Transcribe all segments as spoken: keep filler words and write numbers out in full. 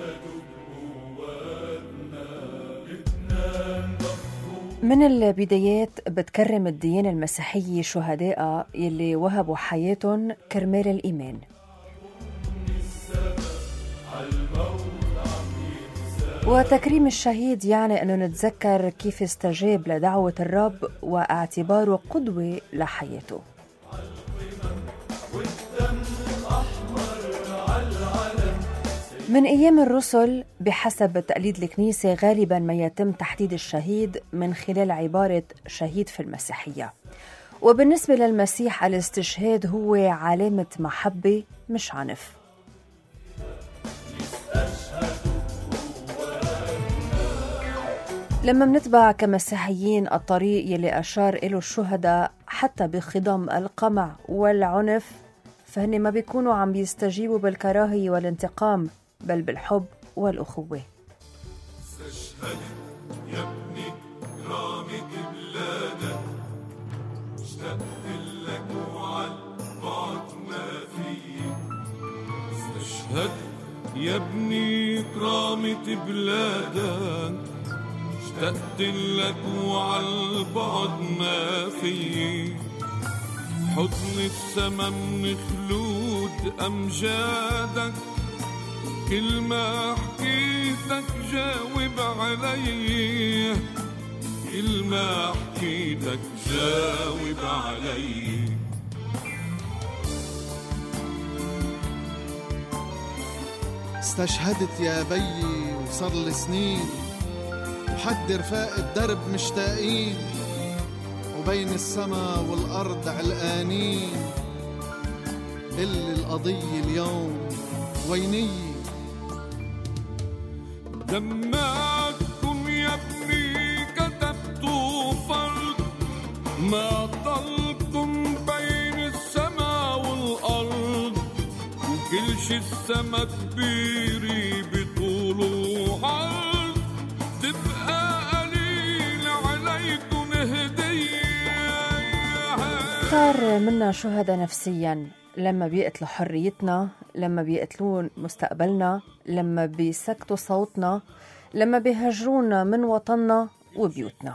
من البدايات بتكرم الديانة المسيحية شهدائها يلي وهبوا حياتهم كرمال الإيمان. وتكريم الشهيد يعني أنه نتذكر كيف استجاب لدعوة الرب واعتباره قدوة لحياته. من أيام الرسل بحسب تقليد الكنيسة غالباً ما يتم تحديد الشهيد من خلال عبارة شهيد في المسيحية، وبالنسبة للمسيح الاستشهاد هو علامة محبة مش عنف. لما منتبع كمسيحيين الطريق يلي أشار إله الشهداء حتى بخضم القمع والعنف، فهن ما بيكونوا عم بيستجيبوا بالكراهية والانتقام، بل بالحب والأخوة. استشهد يا ابني كرامة بلادك، اشتقت لك وعلى بعض ما فيك. استشهد يا ابني كرامة بلادك، اشتقت لك وعلى بعض ما فيك. حضن السما من خلود أمجادك، كل ما حكيتك جاوب علي، كل ما حكيتك جاوب علي. استشهدت يا بيي وصار لي سنين، وحد رفاق الدرب مشتاقين، وبين السما والأرض علقانين. اللي القضية اليوم ويني دمعتكم يا ابني كتبتوا فرد، ما ضلكم بين السما والأرض. وكل شي السما كبيري بطول وعرض، تبقى قليل عليكم هدية. صار منا شهداء نفسياً لما بيقتلوا حريتنا، لما بيقتلون مستقبلنا، لما بيسكتوا صوتنا، لما بيهجرونا من وطننا وبيوتنا.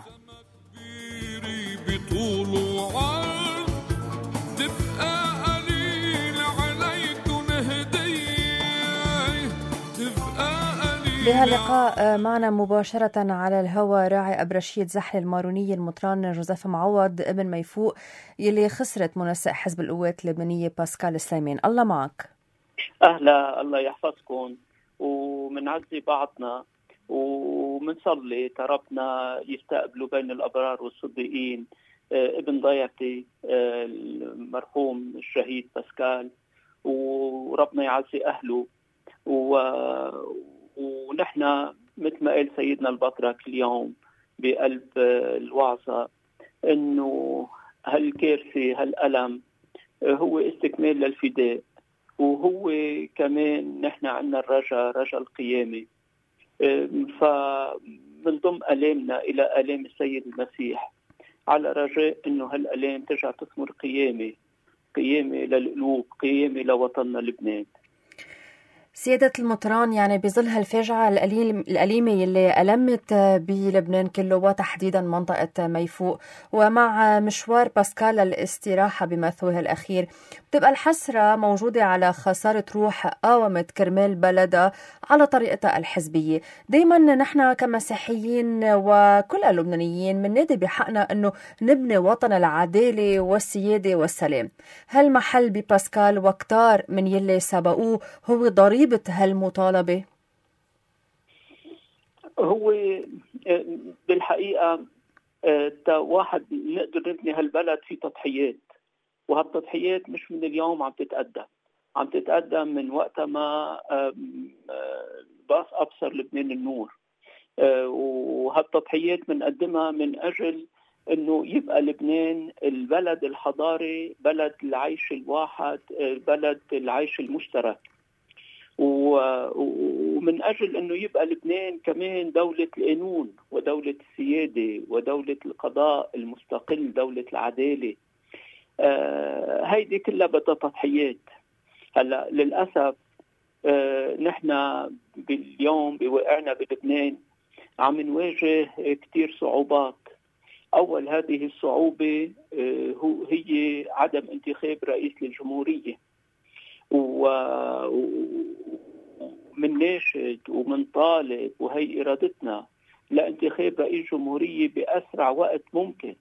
بهاللقاء معنا مباشرة على الهواء راعي أبرشية زحل المارونية المطران جوزيف معوض ابن ميفوق يلي خسرت منسق حزب القوات اللبنانية باسكال السليمان. الله معك. أهلا، الله يحفظكم، ومنعزي بعضنا ومنصلي تربنا يستقبلوا بين الأبرار والصديقين ابن ضيعتي المرحوم الشهيد باسكال، وربنا يعزي أهله. و ونحن مثل ما قال سيدنا البطرك اليوم بقلب الوعظة إنه هالكارثة هالألم هو استكمال للفداء، وهو كمان نحن عنا الرجاء رجاء القيامة. فمنضم ألامنا إلى ألام السيد المسيح على رجاء إنه هالألام ترجع تثمر قيامة، قيامة للقلوب، قيامة لوطننا لبنان. سيادة المطران، يعني بظل هالفاجعة الأليمة يلي ألمت بلبنان كله وتحديدا منطقة ميفوق، ومع مشوار باسكال للاستراحة بمثوها الأخير، بتبقى الحسرة موجودة على خسارة روح قاومت كرمال بلدها على طريقتها الحزبية. دايما نحن كمسيحيين وكل اللبنانيين مننادي بحقنا أنه نبني وطن العدالة والسيادة والسلام. هل محل بباسكال وكتار من يلي سبقوه هو ضريب هالمطالبة؟ هو بالحقيقة واحد نقدر نبني هالبلد في تضحيات، وهالتضحيات مش من اليوم عم تتقدم، عم تتقدم من وقت ما باص أبصر لبنان النور. وهالتضحيات بنقدمها من أجل إنه يبقى لبنان البلد الحضاري، بلد العيش الواحد، بلد العيش المشترك. ومن أجل أنه يبقى لبنان كمان دولة القانون ودولة السيادة ودولة القضاء المستقل، دولة العدالة. آه هيدي كلها بدها تضحيات. هلا للأسف آه نحن باليوم بوقعنا بلبنان عم نواجه كتير صعوبات. أول هذه الصعوبة آه هو هي عدم انتخاب رئيس للجمهورية، ومن ناشد ومن طالب وهي إرادتنا لانتخاب رئيس جمهورية بأسرع وقت ممكن،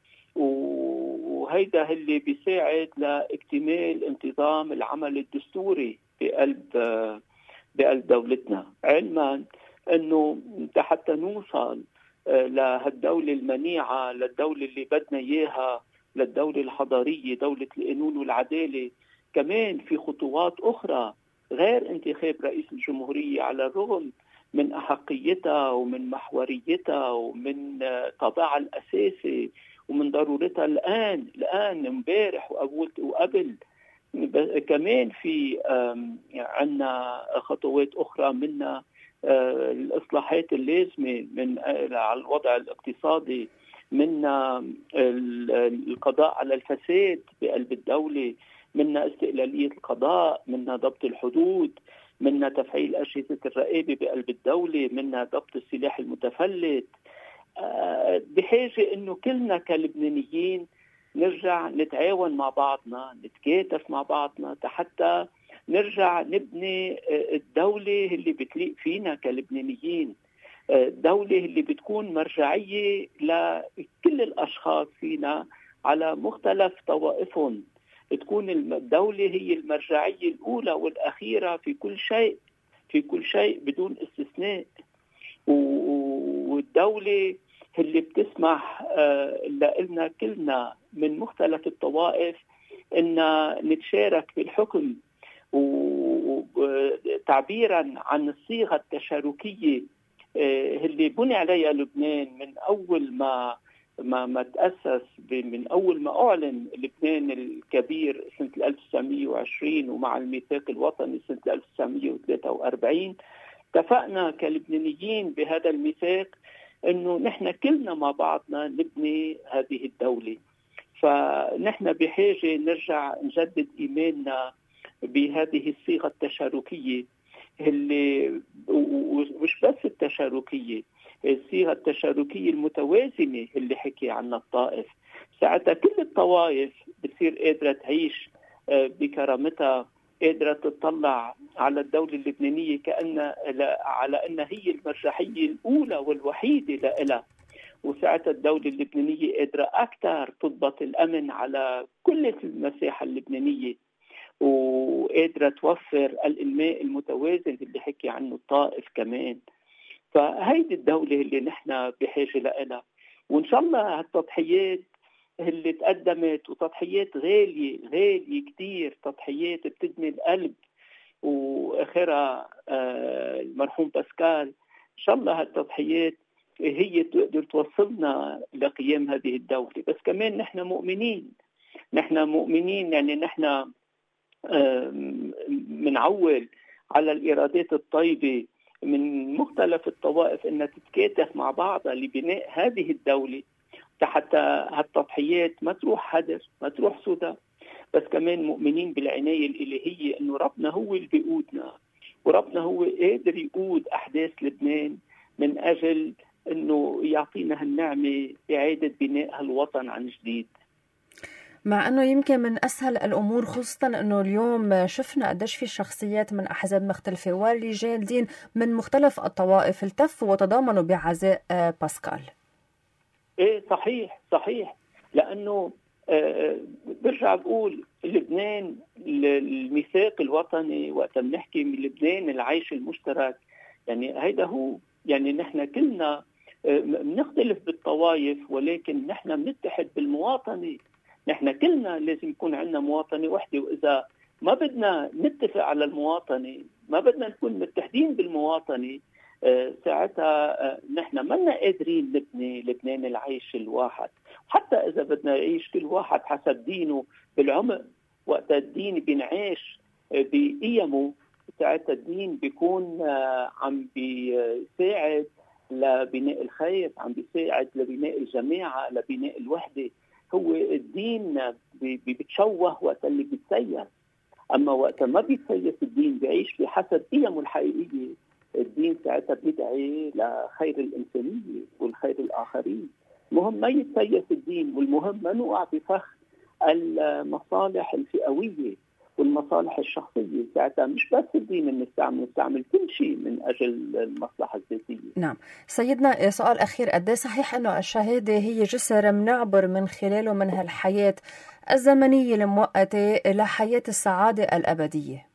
وهيدا اللي بيساعد لاكتمال انتظام العمل الدستوري بقلب بقلب دولتنا، علما انه حتى نوصل لهالدولة المنيعة، للدولة اللي بدنا اياها، للدولة الحضارية، دولة القانون والعدالة، كمان في خطوات اخرى غير انتخاب رئيس الجمهورية، على الرغم من أحقيتها ومن محوريتها ومن طابعها الأساسي ومن ضرورتها الآن الآن امبارح وقبل. كمان في عنا خطوات أخرى، منها الإصلاحات اللازمة من على الوضع الاقتصادي، منها القضاء على الفساد بقلب الدولة، منها استقلالية القضاء، منها ضبط الحدود، منها تفعيل أجهزة الرقابة بقلب الدولة، منها ضبط السلاح المتفلت. بحاجة إنه كلنا كلبنانيين نرجع نتعاون مع بعضنا، نتكاتف مع بعضنا حتى نرجع نبني الدولة اللي بتليق فينا كلبنانيين، الدولة اللي بتكون مرجعية لكل الأشخاص فينا على مختلف طوائفهم، تكون الدولة هي المرجعية الأولى والأخيرة في كل شيء، في كل شيء بدون استثناء، والدولة اللي بتسمح لنا كلنا من مختلف الطوائف إن نتشارك بالحكم، وتعبيرا عن الصيغة التشاركية اللي بني عليها لبنان من أول ما ما ما تأسس، من أول ما أعلن لبنان الكبير سنة ألف وتسعمائة وعشرين ومع الميثاق الوطني سنة ألف وتسعمائة وثلاثة وأربعين. اتفقنا كلبنانيين بهذا الميثاق إنه نحن كلنا مع بعضنا نبني هذه الدولة، فنحن بحاجة نرجع نجدد إيماننا بهذه الصيغة التشاركية، اللي مش بس التشاركية، الصيغة التشاركية المتوازنة اللي حكي عنها الطائف. ساعتها كل الطوائف بتصير قادرة تعيش بكرامتها، قادرة تطلع على الدولة اللبنانية كأن على أنها هي المرجحية الأولى والوحيدة لها، وساعتها الدولة اللبنانية قادرة أكثر تضبط الأمن على كل المساحة اللبنانية، وقادرة توفر الإنماء المتوازن اللي حكي عنه الطائف كمان. فهيدي الدولة اللي نحن بحاجة لها، وإن شاء الله هالتضحيات اللي تقدمت، وتضحيات غالية غالية كتير، تضحيات بتدمي القلب، وآخرها آه المرحوم باسكال، إن شاء الله هالتضحيات هي تقدر توصلنا لقيام هذه الدولة. بس كمان نحن مؤمنين، نحن مؤمنين يعني نحن آه منعول على الإرادات الطيبة من مختلف الطوائف أنها تتكاتف مع بعضها لبناء هذه الدولة، حتى هالتضحيات ما تروح هدر، ما تروح سدى. بس كمان مؤمنين بالعناية الإلهية، أنه ربنا هو اللي بيقودنا، وربنا هو قادر يقود أحداث لبنان من أجل أنه يعطينا هالنعمة إعادة بناء هالوطن عن جديد. مع أنه يمكن من أسهل الأمور، خصوصا أنه اليوم شفنا قديش في شخصيات من أحزاب مختلفة ورجال دين من مختلف الطوائف التفوا وتضامنوا بعزاء باسكال. إيه صحيح صحيح، لأنه آه برجع بقول لبنان الميثاق الوطني، وقت بنحكي من لبنان العيش المشترك، يعني هيدا هو، يعني نحن كلنا بنختلف بالطوائف ولكن نحن بنتحد بالمواطنة، نحن كلنا لازم يكون عندنا مواطنة وحدة، وإذا ما بدنا نتفق على المواطنة، ما بدنا نكون متحدين بالمواطنة، آه ساعتها آه نحن ما لنا قادرين نبني لبنان العيش الواحد. حتى إذا بدنا يعيش كل واحد حسب دينه بالعمق، وقت الدين بينعيش آه بقيمه، ساعتها الدين بيكون آه عم بيساعد لبناء الخير، عم بيساعد لبناء الجماعة، لبناء الوحدة. هو الدين بيتشوه وقت اللي بيتسير، أما وقت ما بيتسيس الدين بيعيش بحسب قيمه الحقيقية، الدين ساعتها بيدعي لخير الإنسانية والخير الآخرين. مهم ما يتسيس الدين، والمهم ما نوقع بفخ المصالح الفئوية والمصالح الشخصية. ساعتها مش بس الدين بنستعمل نستعمل كل شيء من أجل المصلحة الذاتية. نعم سيدنا، سؤال أخير، قد ايه صحيح أنه الشهادة هي جسر منعبر من خلاله من هالحياة الزمنية المؤقتة لحياة السعادة الأبدية؟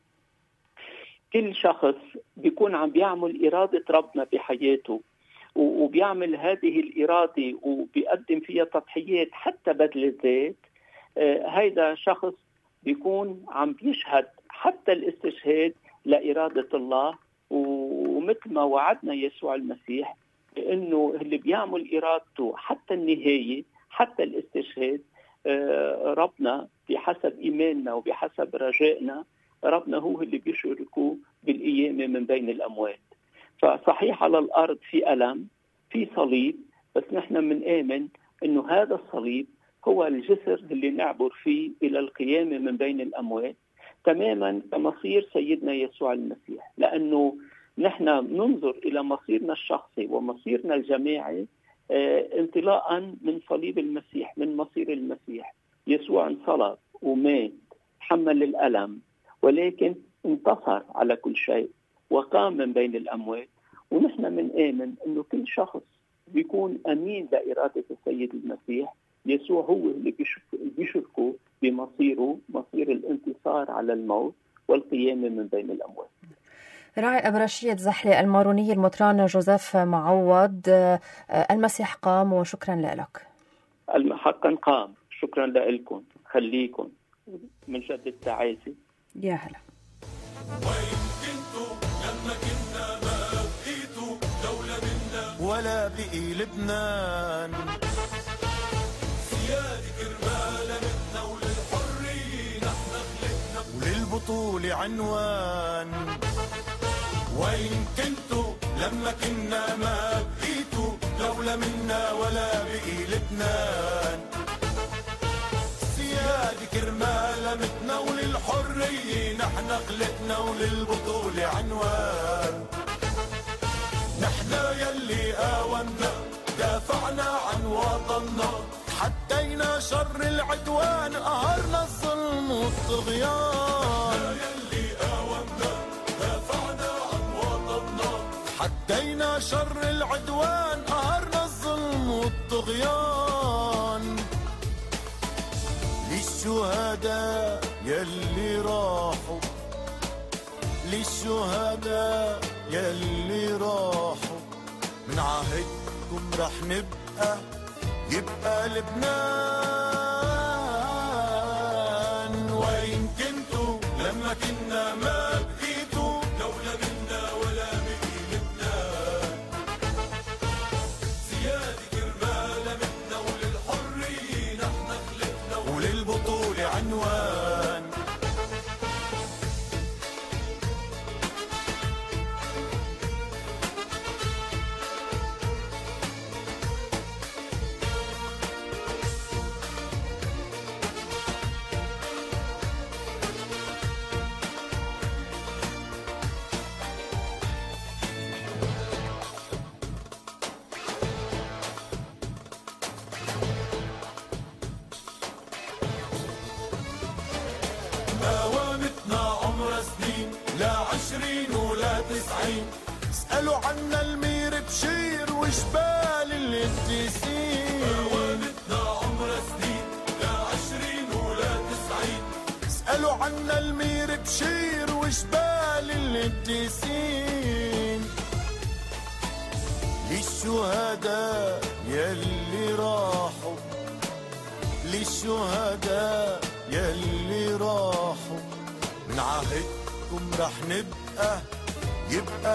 كل شخص بيكون عم بيعمل إرادة ربنا بحياته، وبيعمل هذه الإرادة وبيقدم فيها تضحيات حتى بذل الذات، هيدا شخص بيكون عم بيشهد حتى الاستشهاد لإرادة الله. ومثل ما وعدنا يسوع المسيح بأنه اللي بيعمل إرادته حتى النهاية حتى الاستشهاد، ربنا بحسب إيماننا وبحسب رجائنا ربنا هو اللي بيشاركه بالقيامة من بين الأموات. فصحيح على الأرض في ألم، في صليب، بس نحن منآمن أنه هذا الصليب هو الجسر اللي نعبر فيه إلى القيامة من بين الأموات، تماما كمصير سيدنا يسوع المسيح. لأنه نحن ننظر إلى مصيرنا الشخصي ومصيرنا الجماعي اه انطلاقا من صليب المسيح، من مصير المسيح. يسوع انصلب ومات، حمل الألم، ولكن انتصر على كل شيء وقام من بين الأموات. ونحن منآمن أنه كل شخص بيكون أمين لإرادة السيد المسيح، يسوع هو اللي بيشركه بمصيره، مصير الانتصار على الموت والقيامة من بين الأموات. راعي أبرشية زحلة المارونية المطران جوزيف معوض، المسيح قام وشكرا لك. حقا قام، شكرا لكم، خليكم من جد التعازي. يا هلا. وين كنتوا لما كنا ما بقيتوا دولة منا ولا بقي لبنان، سيادة كرمالة منا وللحرية نحن خلقنا وللبطولة عنوان. وين كنتوا لما كنا ما بقيتوا دولة منا ولا بقي لبنان، سيادة كرمالة متنا وللحرية نحن خلقنا وللبطولة عنوان. نحن يلي قاومنا دافعنا عن وطننا، حدينا شر العدوان، قهرنا الظلم والطغيان. نحن يلي قاومنا دافعنا عن وطننا، حدينا شر العدوان، قهرنا الظلم والطغيان. للشهداء يلي راحوا، للشهداء يلي راحوا، من عهدكم رح نبقى، يبقى لبنان. وين كنتوا لما كنا ما بقيتوا دولة منا ولا بقي لبنان، سيادة كرمالة منا وللحرية نحن خلقنا وللبطولة عنوان. اسألوا عنا المير بشير وجبال القديسين. قوامتنا عمر سنين لا عشرين ولا تسعين. اسألوا عنا المير بشير وجبال القديسين. للشهداء يلي راحوا، للشهداء يلي راحوا، من عهدكم رح نبقى، يبقى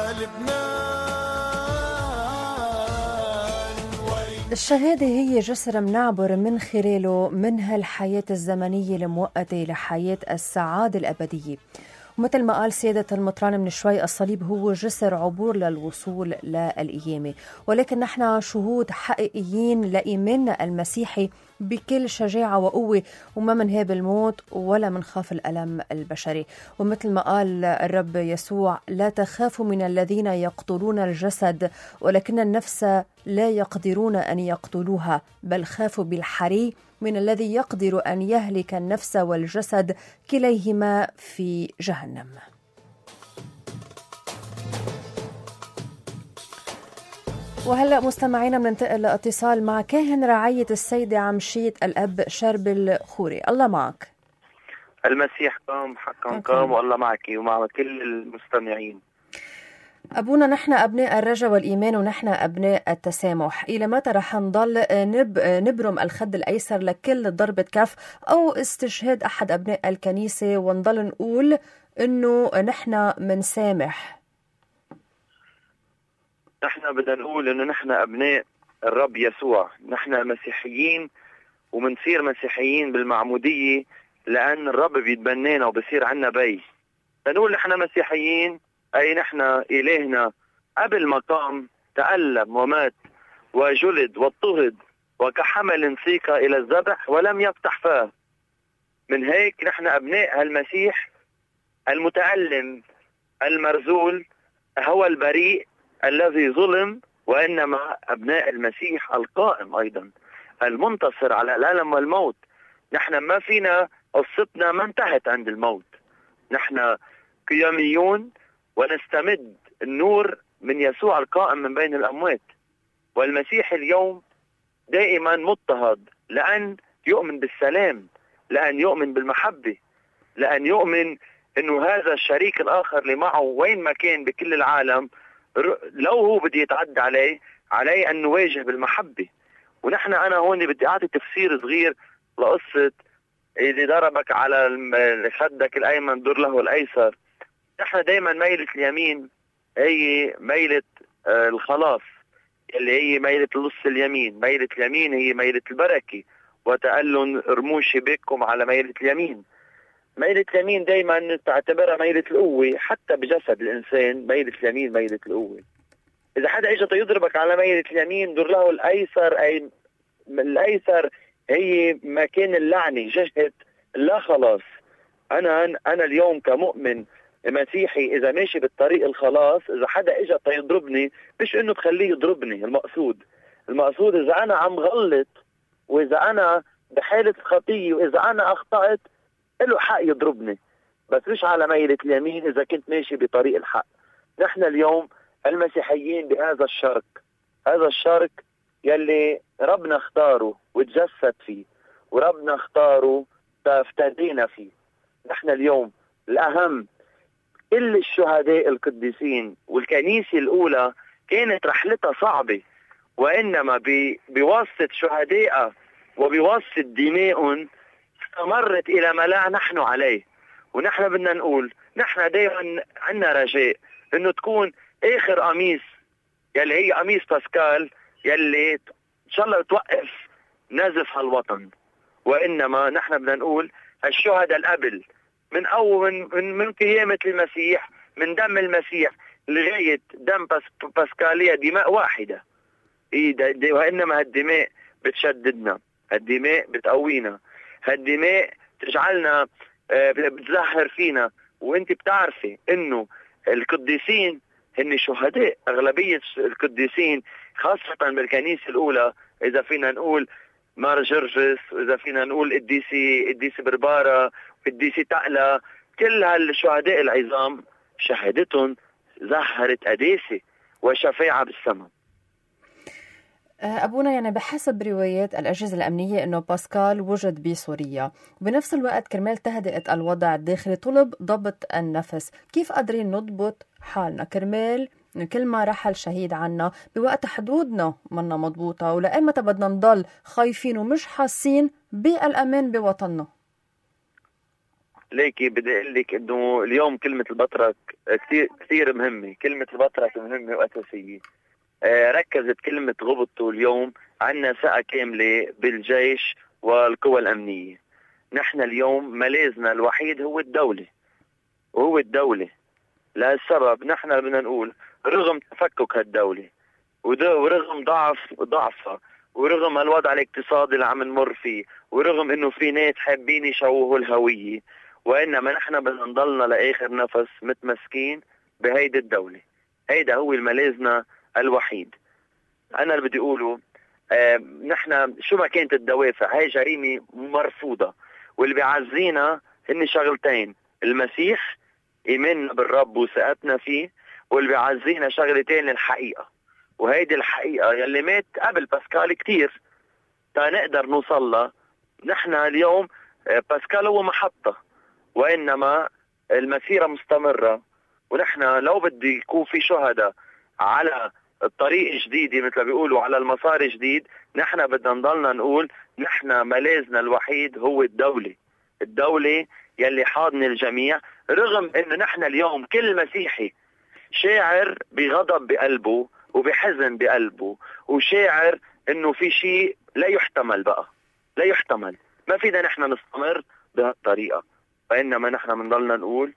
لبنان. الشهادة هي جسر منعبر من خلاله من هالحياة الزمنية المؤقتة لحياة السعادة الأبدية. ومثل ما قال سيادة المطران من شوي، الصليب هو جسر عبور للوصول للقيامة، ولكن نحن شهود حقيقيين لإيماننا المسيحي بكل شجاعة وقوة، وما منهاب الموت ولا منخاف الألم البشري. ومثل ما قال الرب يسوع: لا تخافوا من الذين يقتلون الجسد ولكن النفس لا يقدرون أن يقتلوها، بل خافوا بالحري من الذي يقدر أن يهلك النفس والجسد كليهما في جهنم. وهلأ مستمعينا بننتقل لاتصال مع كاهن رعاية السيدة عمشية الأب شربل خوري. الله معك. المسيح قام حقا قام، والله معك ومع كل المستمعين. أبونا، نحن أبناء الرجاء والإيمان ونحن أبناء التسامح. إلى متى رح نضل نب نبرم الخد الأيسر لكل ضربة كف أو استشهاد أحد أبناء الكنيسة ونضل نقول إنه نحن منسامح؟ نحن بدنا نقول إنه نحن أبناء الرب يسوع، نحن مسيحيين ومنصير مسيحيين بالمعمودية لأن الرب بيتبنينا وبصير عنا بي. نقول نحن مسيحيين أي نحن إلهنا قبل ما قام تألم ومات وجلد واضطهد وكحمل سيق إلى الذبح ولم يفتح فاه. من هيك نحن أبناء المسيح المتألم المرزول، هو البريء الذي ظلم، وإنما أبناء المسيح القائم أيضا المنتصر على الألم والموت. نحن ما فينا، قصتنا ما انتهت عند الموت، نحن قياميون ونستمد النور من يسوع القائم من بين الأموات. والمسيح اليوم دائما مضطهد لأن يؤمن بالسلام، لأن يؤمن بالمحبة، لأن يؤمن أنه هذا الشريك الآخر اللي معه وين ما كان بكل العالم لو هو بدي يتعدى عليه عليه أن نواجه بالمحبة. ونحن أنا هون بدي أعطي تفسير صغير لقصة إذا ضربك على خدك الأيمن دور له الأيسر. نحن دايما ميلة اليمين هي ميلة آه الخلاص، اللي هي ميلة اللص اليمين. ميلة اليمين هي ميلة البركة، وتألن رموش شباككم على ميلة اليمين. ميلة اليمين دايما تعتبرها ميلة القوة، حتى بجسد الإنسان ميلة اليمين ميلة القوة. إذا حدا إجا يضربك على ميلة اليمين دور له الأيسر، أي الأيسر هي مكان اللعنة، جهة لا خلاص. أنا أنا اليوم كمؤمن مسيحي إذا ماشي بالطريق الخلاص، إذا حدا إجا يضربني مش إنه بخليه يضربني، المقصود المقصود إذا أنا عم غلط وإذا أنا بحالة خطية وإذا أنا أخطأت له حق يضربني، بس مش على ميلة اليمين إذا كنت ماشي بطريق الحق. نحن اليوم المسيحيين بهذا الشرق، هذا الشرق يلي ربنا اختاره وتجسد فيه، وربنا اختاره فافتدينا فيه. نحن اليوم الأهم، كل الشهداء القديسين والكنيسة الأولى كانت رحلتها صعبة، وإنما بواسطة شهدائها وبواسطة دمائهم استمرت إلى ما لا نحن عليه. ونحن بدنا نقول نحن دائما عنا رجاء إنه تكون آخر قميص يلي هي قميص باسكال يلي إن شاء الله توقف نزف هالوطن. وإنما نحن بدنا نقول الشهداء القبل من أول من, من, من قيامة المسيح، من دم المسيح لغاية دم باس باسكالية دماء واحدة. إيه وإنما هالدماء بتشددنا، هالدماء بتقوينا، هالدماء تجعلنا آه بتزهر فينا. وانت بتعرفي انه القديسين هن شهداء، اغلبية القديسين خاصة بالكنيسة الاولى، اذا فينا نقول مار جرجس، واذا فينا نقول قديسي قديسي بربارة، قديسي تقلى، كل هالشهداء العظام شهادتهم زهرت قداسة وشفاعة بالسماء. أبونا، يعني بحسب روايات الأجهزة الأمنية أنه باسكال وجد بسوريا، وبنفس الوقت كرمال تهدئة الوضع الداخلي طلب ضبط النفس. كيف قادرين نضبط حالنا كرمال كل ما رحل شهيد عنا بوقت حدودنا منا مضبوطة، ولا إمتى بدنا نضل خايفين ومش حاسين بالأمان بوطننا؟ ليكي بدي أقول لك إنه اليوم كلمة البطرك كثير كثير مهمة، كلمة البطرك مهمة وأساسية. ركزت كلمة غبطوا اليوم عنا ثقة كاملة بالجيش والقوى الأمنية. نحن اليوم ملاذنا الوحيد هو الدولة، وهو الدولة. لهالسبب نحن بدنا نقول رغم تفكك هالدولة ورغم ضعف ضعفها ورغم الوضع الاقتصادي اللي عم نمر فيه ورغم انه في ناس حابين يشوهوا الهوية، وانما نحن بدنا نضلنا لاخر نفس متمسكين بهيدي الدولة. هيدا هو الملاذنا الوحيد. انا اللي بدي اقوله آه نحن شو ما كانت الدوافع هاي جريمة مرفوضة، واللي بيعزينا هن شغلتين: المسيح، ايماننا بالرب وثقتنا فيه، واللي بيعزينا شغلتين: الحقيقة. وهيدي الحقيقة يلي مات قبل باسكال كتير تا نقدر نوصلها. نحن اليوم باسكال هو محطة، وإنما المسيرة مستمرة، ونحن لو بدي يكون في شهداء على الطريق جديد مثل بيقولوا على المسار جديد، نحن بدنا نضلنا نقول نحن ملاذنا الوحيد هو الدولة. الدولة يلي حاضن الجميع، رغم انه نحن اليوم كل مسيحي شاعر بغضب بقلبه وبحزن بقلبه وشاعر انه في شيء لا يحتمل، بقى لا يحتمل، ما فينا نحن نستمر بهالطريقة. فإنما نحن منضلنا نقول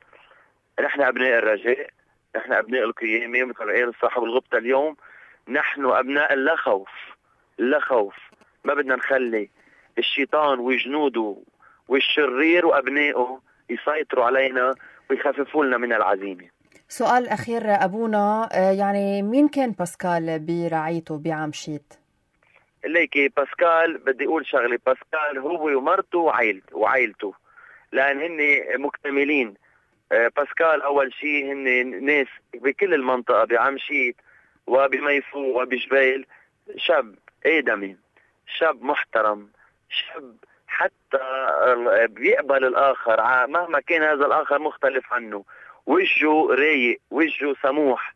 نحن أبناء الرجاء، نحن أبناء القيامة، مثل ما قال صاحب الغبطة اليوم، نحن أبناء لا خوف. لا خوف، ما بدنا نخلي الشيطان وجنوده والشرير وأبنائه يسيطروا علينا ويخففوا لنا من العزيمة. سؤال أخير أبونا، يعني مين كان باسكال برعايته بعام شيت؟ ليكي باسكال بدي أقول شغلة، باسكال هو ومرته وعائلته وعائلته لأن هن مكتملين. باسكال أول شيء هن ناس بكل المنطقة بعام شيت وبميفو وبجبيل، شاب آدمي، شاب محترم، شاب حتى بيقبل الآخر مهما كان هذا الآخر مختلف عنه، وجهه رايق، وجهه سموح.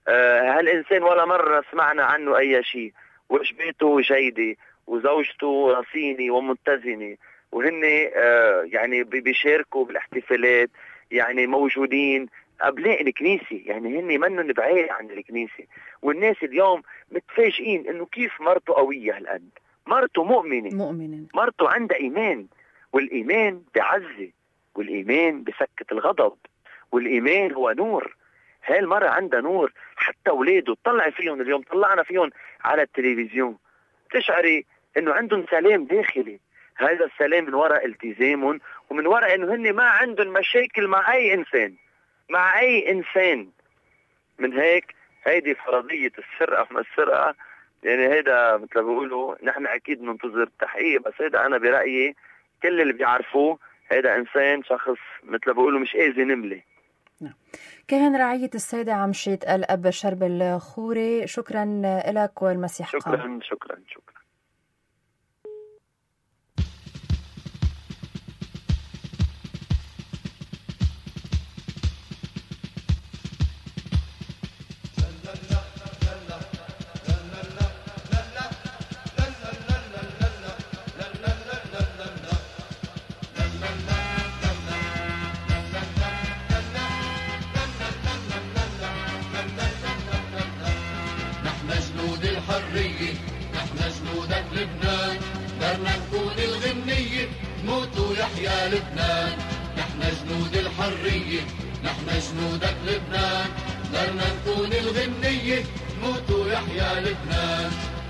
آه هالإنسان ولا مرة سمعنا عنه أي شيء، وجبته جيدة وزوجته رصينة ومتزنة، وهن آه يعني بيشاركوا بالاحتفالات، يعني موجودين أبناء الكنيسة، يعني هن منن بعيد عن الكنيسة. والناس اليوم متفاجئين إنه كيف مرته قوية هالقد، مرته مؤمنة مؤمنة مرته عندها إيمان، والإيمان بعزة، والإيمان بسكت الغضب، والإيمان هو نور. هاي المرة عندها نور، حتى أولاده طلع فيهم اليوم، طلعنا فيهم على التلفزيون، تشعري إنه عندهم سلام داخلي. هذا السلام من وراء التزامهم ومن وراء إنه هن ما عندهم مشاكل مع أي إنسان، مع أي إنسان. من هيك هيدي فرضية السرقة من السرقة، يعني هيدا مثل بيقولوا نحن أكيد ننتظر التحقيق، بس هيدا أنا برأيي كل اللي بيعرفوه هيدا إنسان شخص مثل بيقولوا مش آذي نملة. نعم. كان رعاية السيدة عم شيت الأب شرب الخوري، شكرا لك والمسيح قام. شكرا شكرا شكرا. يا لبنان نحن جنود الحرية، نحن جنودك لبنان، درنا نكون الغنية، موت ويحيى لبنان.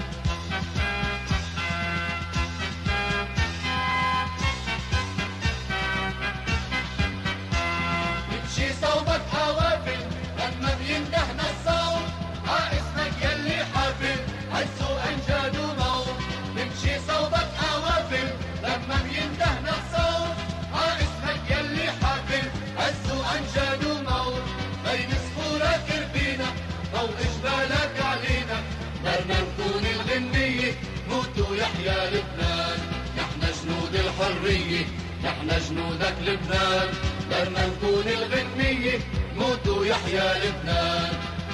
نمشي صوبك حوافل لما بيندهنا الصوت، عاسمك يلي حافل عزو أنجاد وموت. نمشي صوبك حوافل لما بيندهنا الصوت، عاسمك يلي حافل عزو أنجاد وموت. بين صخورك ربينا فوق جبالك علينا، درنا نكون الغنية، موت ويحيى لبنان. نحن جنود الحرية، نحن جنودك لبنان، درنا نكون الغنية، موت ويحيى لبنان.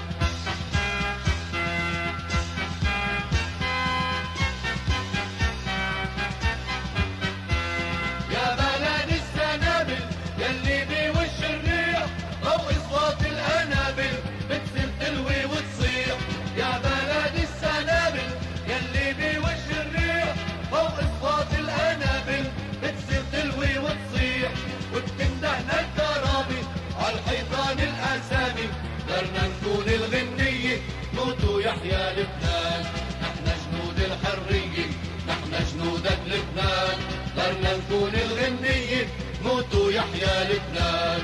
يا بلد السنابل يلي بوش الريح، ضوء اصوات الانابل بتصير تلوي وتصيح. يا بلد السنابل يلي بوش الريح، ضوء اصوات الانابل بتصير تلوي وتصيح. وبتندهنا الكرامة على يحيى لبنان، نحن جنود الحرية، نحن جنودك لبنان، صرنا نكون الغنية، موتوا يحيى لبنان.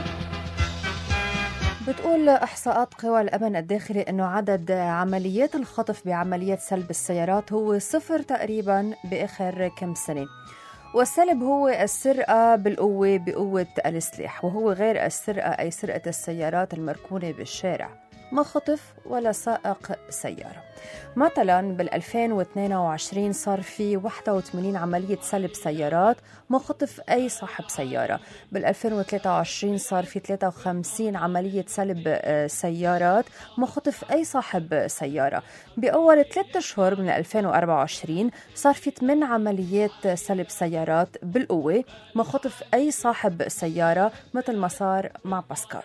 بتقول إحصاءات قوى الأمن الداخلي أنه عدد عمليات الخطف بعمليات سلب السيارات هو صفر تقريباً بآخر كم سنة، والسلب هو السرقة بالقوة بقوة السلاح، وهو غير السرقة أي سرقة السيارات المركونة بالشارع، ما خطف ولا سائق سيارة. مثلا بال2022 وعشرين صار في واحد وثمانين عملية سلب سيارات، ما خطف أي صاحب سيارة. بال2023 صار في ثلاثة وخمسين عملية سلب سيارات، ما خطف أي صاحب سيارة. بأول ثلاثة أشهر من ألفين وأربعة وعشرين صار في ثمان عمليات سلب سيارات بالقوة، ما خطف أي صاحب سيارة، مثل ما صار مع باسكال.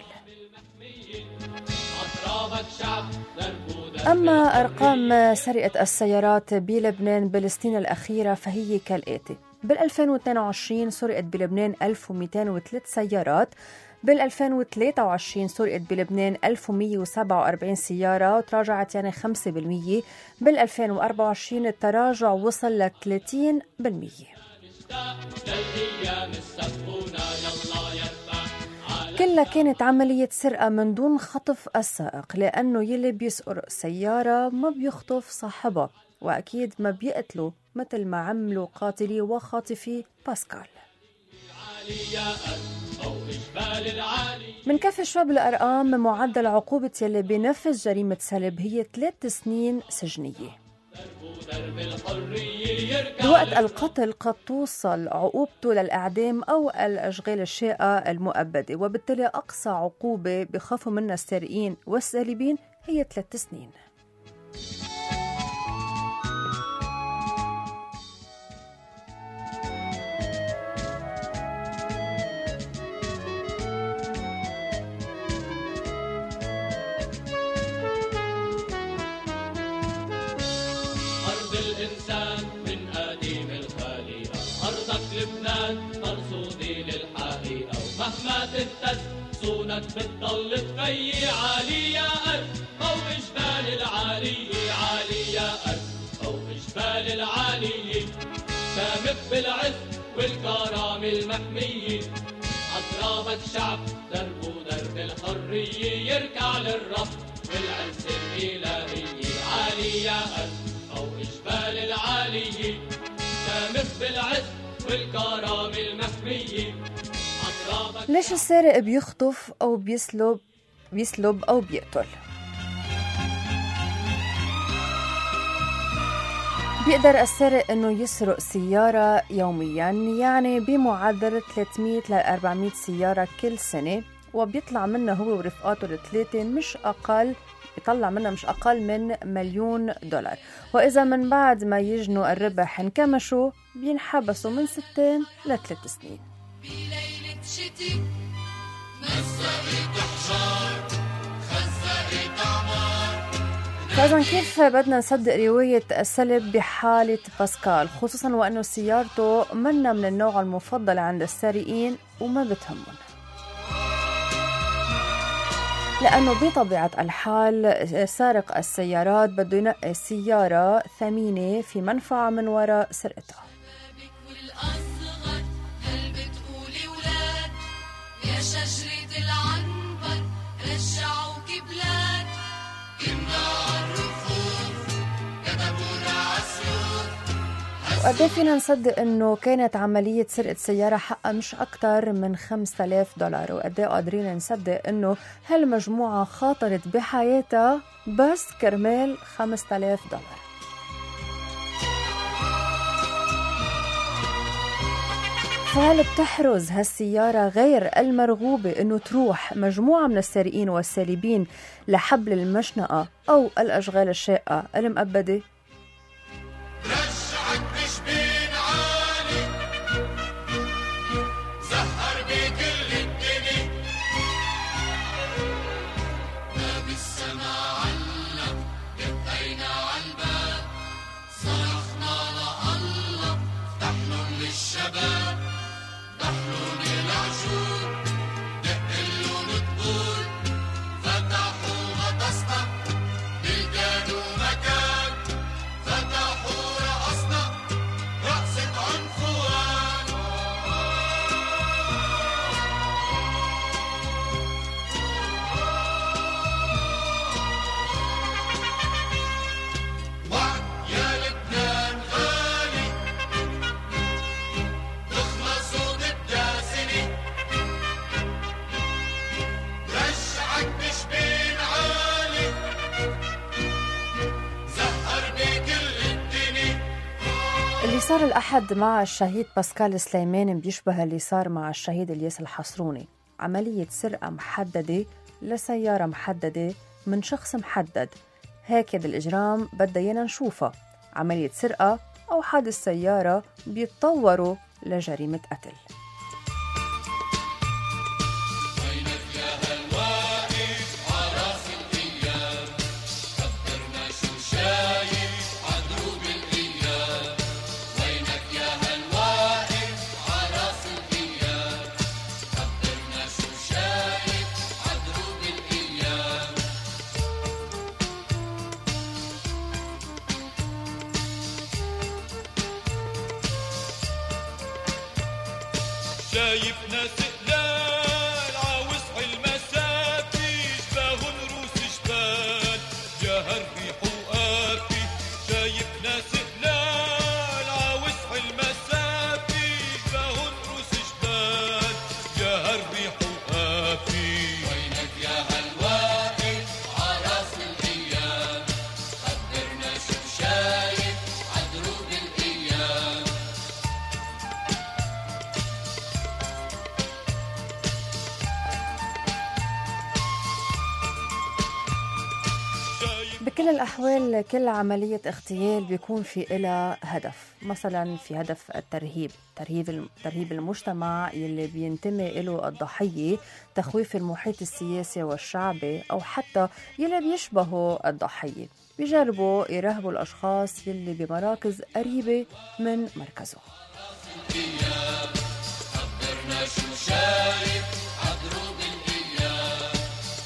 أما أرقام سرقة السيارات بلبنان بالسنين الأخيرة فهي كالآتي: بال2022 سرقت بلبنان ألف ومئتين وثلاث سيارات، بال2023 سرقت بلبنان ألف ومئة وسبعة وأربعين سيارة وتراجعت يعني خمسة بالمية، بال2024 التراجع وصل ل ثلاثين بالمية. كلها كانت عملية سرقة من دون خطف السائق، لأنه يلي بيسرق سيارة ما بيخطف صاحبها، وأكيد ما بيقتلوا مثل ما عملوا قاتلي وخاطفي باسكال. من كف شوي بالأرقام، معدل عقوبة يلي بينفذ جريمة سلب هي ثلاث سنين سجنية. بوقت القتل قد توصل عقوبته للإعدام أو الأشغال الشاقة المؤبدة، وبالتالي أقصى عقوبة بخافوا منها السارقين والسالبين هي ثلاث سنين. الإنسان من قديم الخليقة، أرضك لبنان مرصودي للحقيقة، ومهما تهتز صونك بتضل تغيي. عالي يا أرض فوق جبال العالية، عالي يا أرض فوق جبال العالية، شامخ بالعز والكرامة المحمية، أطرابك شعب دربه درب الحرية، يركع للرب والعز الإلهية. عالي يا أرض فوق جبال العالية، شامخ بالعز والكرامة المحمية. ليش السارق بيخطف أو بيسلب بيسلب أو بيقتل؟ بيقدر السارق إنه يسرق سيارة يومياً، يعني بمعدل ثلاثمئة إلى أربعمئة سيارة كل سنة، وبيطلع منها هو ورفقاته الثلاثة مش أقل يطلع منها مش أقل من مليون دولار. وإذا من بعد ما يجنوا الربح انكمشوا بينحبسوا من ستين لثلاث سنين. بليلة شتي مزقت حجار خزقت عمار. فإذا كيف بدنا نصدق رواية السلب بحالة باسكال، خصوصا وأنه سيارته منا من النوع المفضل عند السارقين وما بتهمهم؟ لأنه بطبيعة الحال سارق السيارات بده ينقي سيارة ثمينة في منفعة من وراء سرقتها. يا شجرة العنبر رجعوك بلاد، كنا عالرفوف كتبونا عالسيوف. وقد فينا نصدق انه كانت عملية سرقة سيارة حقها مش اكتر من خمسة آلاف دولار، وقد قادرين نصدق انه هالمجموعة خاطرت بحياتها بس كرمال خمسة آلاف دولار. فهل بتحرز هالسيارة غير المرغوبة انه تروح مجموعة من السارقين والسالبين لحبل المشنقة او الاشغال الشاقة المؤبدة؟ رجعك بشبين عالي زهر بكل الدنيا، باب السما علق دقينا عالباب، صرخنا لله افتحلن للشباب، ضحلون العجول دقلون طبول، فتحوا غطسنا بالكادوا مكان. صار الأحد مع الشهيد باسكال سليمان بيشبه اللي صار مع الشهيد الياس الحصروني، عملية سرقة محددة لسيارة محددة من شخص محدد. هكذا الإجرام بدنا يانا نشوفها، عملية سرقة أو حادث سيارة بيتطوروا لجريمة قتل. شايف ناس قلال عاوسع المسافي شباهن روس جبال جهر ريح وقافي. شايف ناس قلال عاوسع المسافي شباهن روس جبال جهر ريح وقافي. وينك يا هالواقف عراس الأيام خبرنا شو شايف عدروب الأيام. بكل الأحوال كل عملية اغتيال بيكون في إلها هدف، مثلا في هدف الترهيب، ترهيب ترهيب المجتمع يلي بينتمي إله الضحية، تخويف المحيط السياسي والشعبي، أو حتى يلي بيشبهوا الضحية بيجربوا يرهبوا الأشخاص يلي بمراكز قريبة من مركزه. خبرنا شو شايف عدروب الأيام.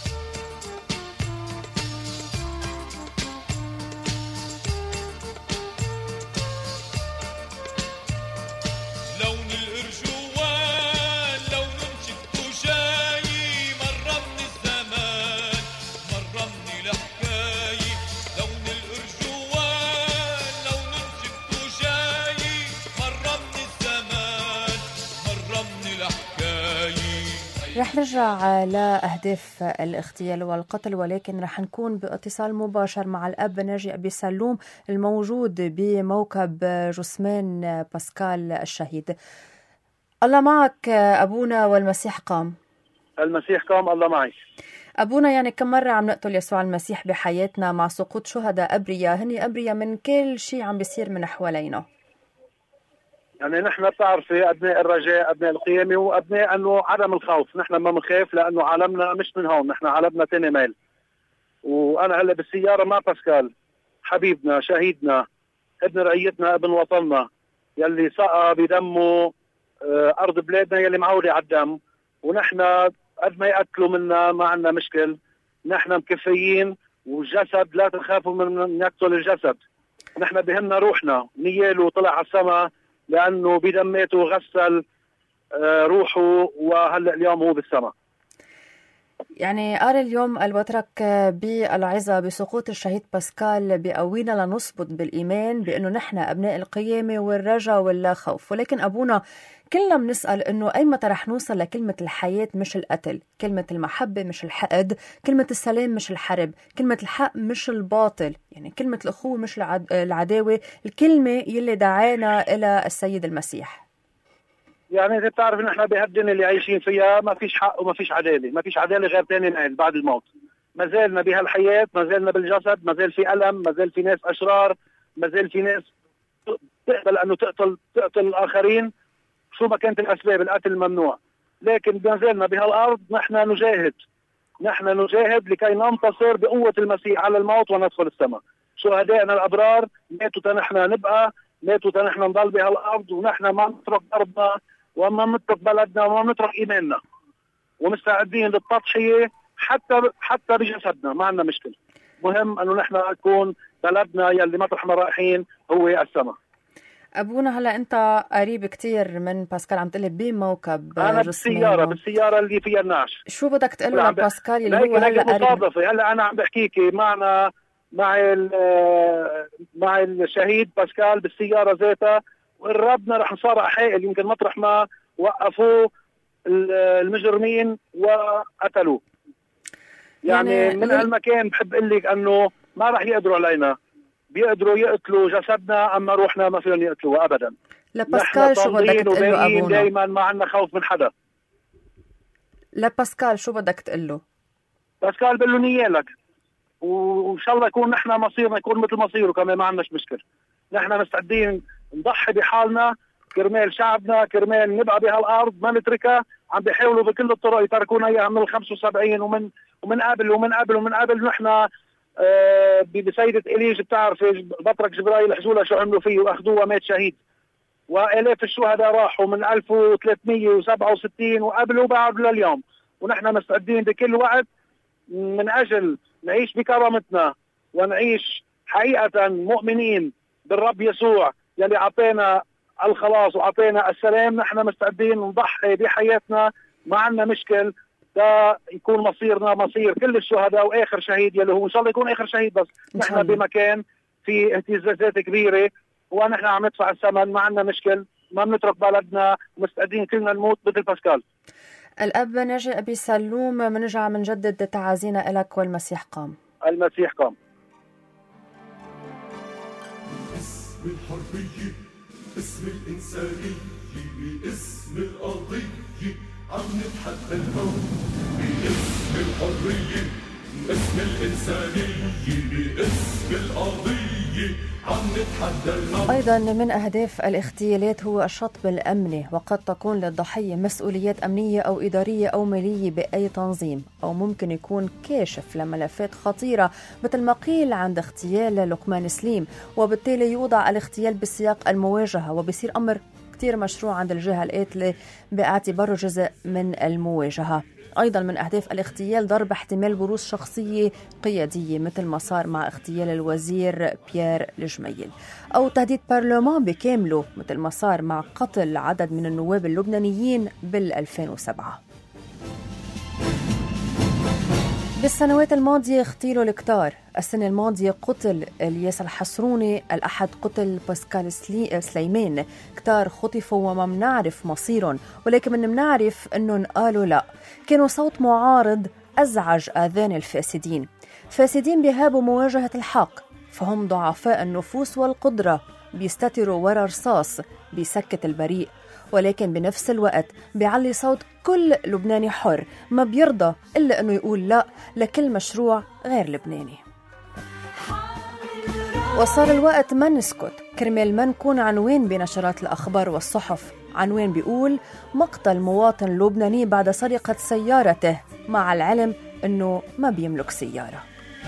لون الأرجوان لون شفته جاي مرة من الزمان مرة من الحكاية. لون الأرجوان لون شفته جاي مرة من الزمان مرة من الحكاية. رح نرجع لأهداف الاغتيال والقتل، ولكن رح نكون باتصال مباشر مع الأب ناجي أبي سلوم الموجود بموكب جثمان باسكال الشهيد. الله معك أبونا والمسيح قام. المسيح قام، الله معي. أبونا، يعني كم مرة عم نقتل يسوع المسيح بحياتنا مع سقوط شهداء أبرياء، هني أبرياء من كل شيء عم بيصير من حوالينا. يعني نحن بتعرفي أبناء الرجاء، أبناء القيامة، وأبناء أنه عدم الخوف. نحن ما بنخاف لأنه عالمنا مش من هون، نحن عالمنا تاني ميل. وأنا هلا بالسيارة مع باسكال حبيبنا شهيدنا ابن رعيتنا ابن وطننا يلي سقى بدمه أرض بلادنا يلي معولي على الدم. ونحن قد ما يقتلوا منا ما عندنا مشكل، نحن مكفيين. والجسد لا تخافوا من يقتل الجسد، نحن بهمنا روحنا. نياله طلع على السماء لأنه بدماته غسل روحه، وهلأ اليوم هو بالسماء. يعني قال اليوم البطرك بالعظة بسقوط الشهيد باسكال بقوينا لنثبت بالإيمان بأنه نحن أبناء القيامة والرجاء واللا خوف. ولكن أبونا كلنا بنسأل أنه أي متى رح نوصل لكلمة الحياة مش القتل، كلمة المحبة مش الحقد، كلمة السلام مش الحرب، كلمة الحق مش الباطل، يعني كلمة الأخوة مش العداوة، الكلمة يلي دعانا إلى السيد المسيح. يعني انت بتعرف نحن بهالدنيا اللي عايشين فيها ما فيش حق وما فيش عداله، ما فيش عداله غير تاني نعيل بعد الموت. ما زالنا بهالحياه، ما زالنا بالجسد، ما زال في الم، ما زال في ناس اشرار، ما زال في ناس تقبل انه تقتل تقتل الاخرين. شو ما كانت الاسباب القتل ممنوع، لكن ما زالنا بهالارض نحن نجاهد، نحن نجاهد لكي ننتصر بقوه المسيح على الموت وندخل السماء. شهدائنا الابرار ماتوا تنحن نبقى، ماتوا تنحن نضل بهالارض، ونحن ما نترك ارضنا وما نترك بلدنا وما نترك ايماننا، ومستعدين للتضحيه حتى حتى بجسدنا، ما عندنا مشكله. مهم انه نحن نكون بلدنا يلي مطرح ما رايحين هو السماء. ابونا هلا انت قريب كتير من باسكال، عم تقلي بموكب انا بالسياره بالسياره اللي فيها النعش. شو بدك تقول له لباسكال اللي هو هلا قريب؟ هلا انا عم بحكيكي معنا مع مع الشهيد باسكال بالسياره ذاتها، وقربنا رح نصارع حائل يمكن مطرح ما وقفوه المجرمين وقتلوه. يعني, يعني من هالمكان بحب اقول لك انه ما رح يقدروا علينا، بيقدروا يقتلوا جسدنا، أما روحنا ما فيهم يقتلوها أبدا. لباسكال شو بدك تقول له أبونا؟ دايما ما عندنا خوف من حدا. لباسكال شو بدك تقول له؟ باسكال بقول له نيالك، وإن شاء الله يكون نحن مصيرنا يكون مثل مصيره كمان، ما عندناش مشكلة. نحن مستعدين نضحي بحالنا كرمال شعبنا، كرمال نبقى بهالأرض ما نتركها. عم بيحاولوا بكل الطرق يتركونا إياها من الخمسة وسبعين ومن ومن قبل ومن قبل ومن قبل. نحن آه بسيدة إليج بتعرفي بطرك جبرائيل حزولها شو عملوا فيه وأخذوه مات شهيد، وآلاف الشهداء راحوا من ألف وثلاثمية وسبعة وستين وقبل وبعد لليوم. ونحن مستعدين بكل وقت من أجل نعيش بكرامتنا ونعيش حقيقة مؤمنين بالرب يسوع يلي عطينا الخلاص وعطينا السلام. نحن مستعدين نضحي بحياتنا، ما عندنا مشكل دا يكون مصيرنا مصير كل الشهداء واخر شهيد يلي هو ان شاء الله يكون اخر شهيد. بس نحن بمكان في اهتزازات كبيره ونحن عم ندفع الثمن، ما عندنا مشكل، ما بنترك بلدنا، مستعدين كلنا نموت مثل باسكال. الاب ناجي ابي سلوم، منرجع منجدد تعازينا لك والمسيح قام. المسيح قام. اسم الحرية، اسم الإنسانية، باسم القضية عم نتحدى الموت. باسم الحرية، اسم الإنسانية، باسم القضية عم نتحدى الموت. أيضا من أهداف الاغتيالات هو الشطب الأمني، وقد تكون للضحية مسؤوليات أمنية أو إدارية أو مالية بأي تنظيم، أو ممكن يكون كاشف لملفات خطيرة مثل ما قيل عند اغتيال لقمان سليم، وبالتالي يوضع الاغتيال بسياق المواجهة، وبصير أمر كتير مشروع عند الجهة القاتلة باعتباره جزء من المواجهة. أيضا من أهداف الاغتيال ضرب احتمال بروز شخصية قيادية مثل ما صار مع اغتيال الوزير بيير الجميل، أو تهديد برلمان بكامله مثل ما صار مع قتل عدد من النواب اللبنانيين بالألفين وسبعة. بالسنوات الماضية اغتيلوا الكتار. السنة الماضية قتل الياس الحسروني، الأحد قتل باسكال سليمان. كتار خطفوا وما منعرف مصيرهم، ولكن من منعرف أنهم قالوا لا، كانوا صوت معارض أزعج آذان الفاسدين. فاسدين بيهابوا مواجهة الحق، فهم ضعفاء النفوس والقدرة، بيستتروا ورا رصاص بيسكت البريء، ولكن بنفس الوقت بيعلي صوت كل لبناني حر ما بيرضى إلا أنه يقول لا لكل مشروع غير لبناني. وصار الوقت ما نسكت كرمال ما نكون عنوان بنشرات الأخبار والصحف. عنوان بيقول مقتل مواطن لبناني بعد سرقة سيارته، مع العلم أنه ما بيملك سيارة.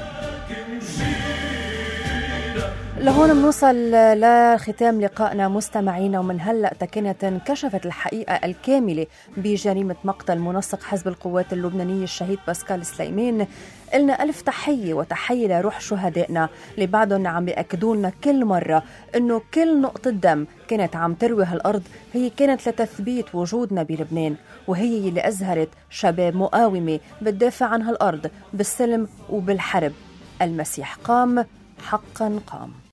لهون بنوصل لختام لقائنا مستمعينا، ومن هلأ تكنت انكشفت الحقيقة الكاملة بجريمة مقتل منسق حزب القوات اللبنانية الشهيد باسكال سليمان. قلنا ألف تحية وتحية لروح شهدائنا اللي بعدهم عم بيأكدوا لنا كل مرة إنه كل نقطة دم كانت عم تروي هالأرض هي كانت لتثبيت وجودنا بلبنان، وهي اللي أزهرت شباب مقاومة بتدافع عن هالأرض بالسلم وبالحرب. المسيح قام، حقا قام.